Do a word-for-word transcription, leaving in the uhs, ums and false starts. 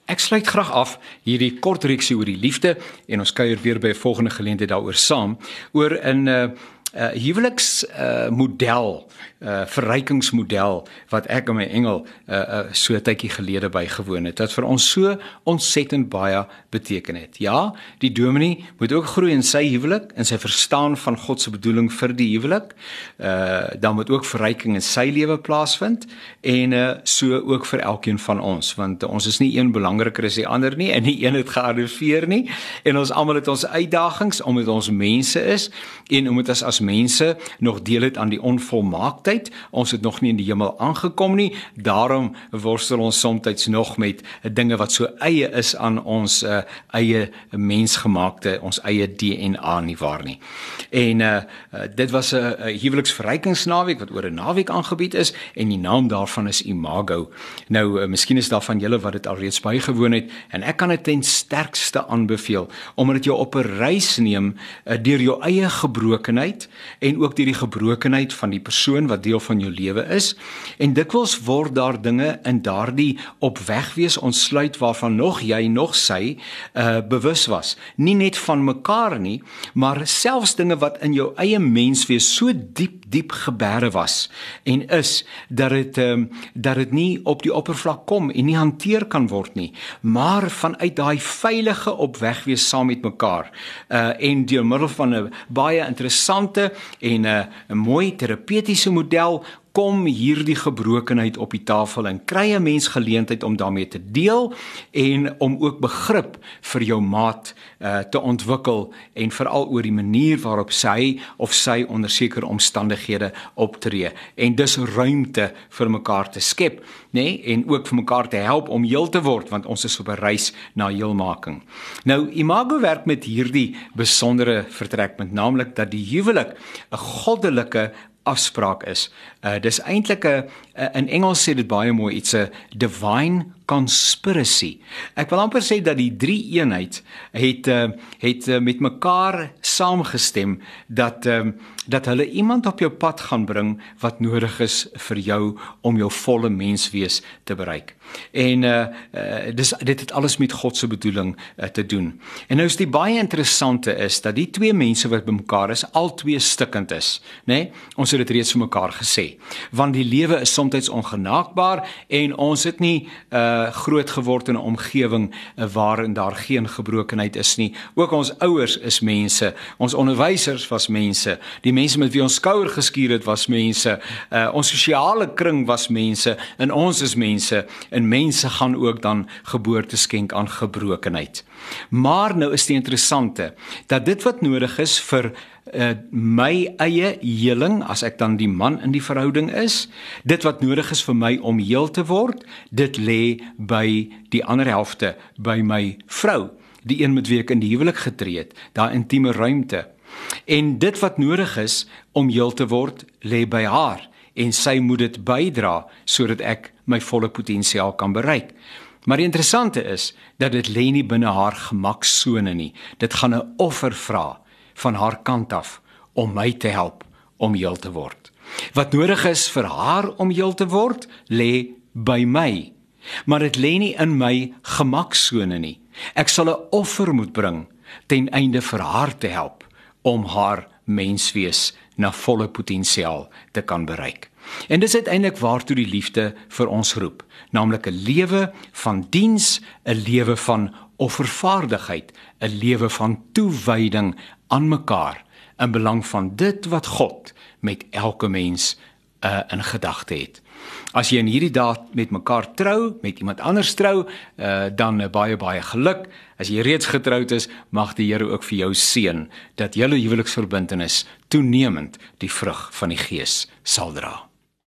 Ek sluit graag af hierdie kort reeksie oor die liefde en ons kuier weer by 'n volgende geleentheid daaroor saam oor 'n uh, uh, huweliks uh, model, uh, verrykingsmodel wat ek en my engel uh, uh, so 'n tydjie gelede bygewoon het, wat vir ons so ontsettend baie beteken het. Ja, die dominee moet ook groei in sy huwelik, in sy verstaan van God se bedoeling vir die huwelik. Uh, dan moet ook verryking in sy lewe plaasvind en uh, so ook vir elkeen van ons, want uh, ons is nie een belangriker as die ander nie en nie een het gearriveer nie en ons almal het ons uitdagings omdat ons mense is en omdat ons as mense nog deel het aan die onvolmaaktheid. Ons het nog nie in die hemel aangekom nie, daarom worstel ons soms nog met dinge wat so eie is aan ons uh, eie mensgemaakte, ons eie D N A nie waar nie. En uh, uh, dit was 'n huweliksverrykingsnaweek wat oor 'n naweek aangebied is en die naam daarvan is Imago. Nou, uh, miskien is daar van julle wat dit alreeds bygewoon het en ek kan dit ten sterkste aanbeveel, omdat dit jou op 'n reis neem uh, deur jou eie gebrokenheid en ook deur die gebrokenheid van die persoon wat deel van jou lewe is. En dikwels word daar dinge in daardie op weg wees ontsluit waarvan nog jy, nog sy uh, bewus was. Nie net van mekaar nie, maar selfs dinge wat in jou eie menswees so diep, diep geberre was en is, dat dit um, dat dit nie op die oppervlak kom en nie hanteer kan word nie, maar vanuit daai veilige op weg wees saam met mekaar uh, en deur middel van 'n baie interessante en 'n uh, 'n mooi terapeutiese model kom hierdie gebrokenheid op die tafel en kry 'n mens geleentheid om daarmee te deel en om ook begrip vir jou maat uh, te ontwikkel en veral oor die manier waarop sy of sy onder sekere omstandighede optree en dus ruimte vir mekaar te skep, nê, en ook vir mekaar te help om heel te word, want ons is op 'n reis na heelmaking. Nou, Imago werk met hierdie besondere vertrekpunt, naamlik dat die huwelik 'n goddelike afspraak is. Uh, dis eintlik 'n, in Engels sê dit baie mooi, iets 'n divine conspiracy. Ek wil amper sê dat die drie eenheid het, uh, het uh, met mekaar saamgestem dat, um, dat hulle iemand op jou pad gaan bring wat nodig is vir jou om jou volle menswees te bereik. En uh, uh, dis, dit het alles met God se bedoeling uh, te doen. En nou is die baie interessante is dat die twee mense wat by mekaar is, al twee stikkend is, né? Ons het dit reeds vir mekaar gesê. Want die lewe is soms ongenaakbaar en ons het nie uh, groot geword in 'n omgewing uh, waarin daar geen gebrokenheid is nie. Ook ons ouers is mense, ons onderwysers was mense, die mense met wie ons skouer geskuur het was mense, uh, ons sosiale kring was mense en ons is mense en mense gaan ook dan geboorte skenk aan gebrokenheid. Maar nou is die interessante dat dit wat nodig is vir Uh, my eie heling, as ek dan die man in die verhouding is, dit wat nodig is vir my om heel te word, dit lê by die ander helfte, by my vrou, die een met wie ek in die huwelik getree het, daai intieme ruimte. En dit wat nodig is om heel te word, lê by haar, en sy moet dit bydra, sodat ek my volle potensiaal kan bereik. Maar die interessante is, dat dit lê nie binne haar gemaksone nie, dit gaan 'n offer vra, van haar kant af, om my te help om heel te word. Wat nodig is vir haar om heel te word, lê by my, maar dit lê nie in my gemaksone nie. Ek sal 'n offer moet bring, ten einde vir haar te help, om haar menswees na volle potensiaal te kan bereik. En dis uiteindelik waartoe die liefde vir ons roep, naamlik 'n lewe van diens, 'n lewe van offervaardigheid, 'n lewe van toewyding aan mekaar, in belang van dit wat God met elke mens uh, in gedagte het. As jy in hierdie dae met mekaar trou, met iemand anders trou, uh, dan uh, baie baie geluk. As jy reeds getroud is, mag die Here ook vir jou seën, dat julle huweliksverbintenis toenemend die vrug van die Gees sal dra.